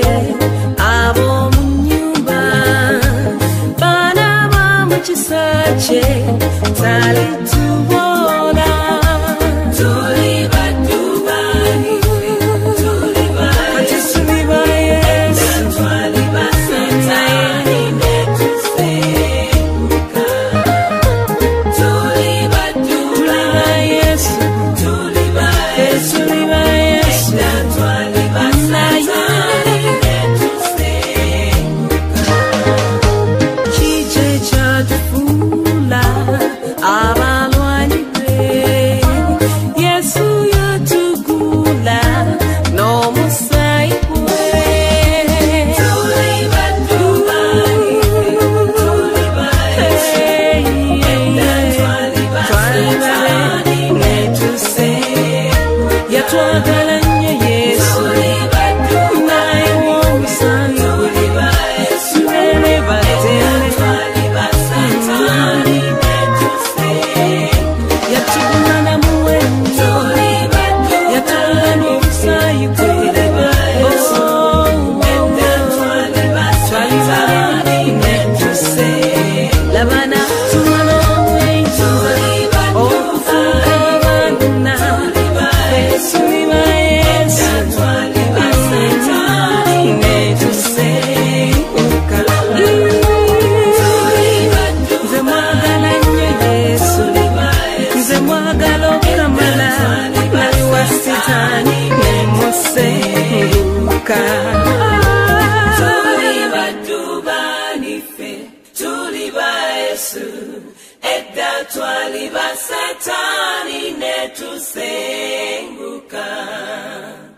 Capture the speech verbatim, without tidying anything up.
abo munyumba bana bamuchisache tali tubona tuli badubani tuli baye tuli baye tuli basatani netusemuka tuli badubani tuli baye tuli baye tuli basatani netusemuka kije chadufula abalwanyi be Yesu yatugula no musai we tuli badubani tuli baye tuli basatani netusemuka yatwagalanye Yesu naye womusai tuli baye tuli batele basatani netusemuka yatugana muwendo yatugana omusai gwe labana tumana omwento okufuuka abana tuli bayesu netusemuka nze mwagala nnyo Yesu nze mwagala okamala nali wa sitaani nemusemuka tuli badubani ffe tuli ba Yesu edda twali ba Sataani netusemuka.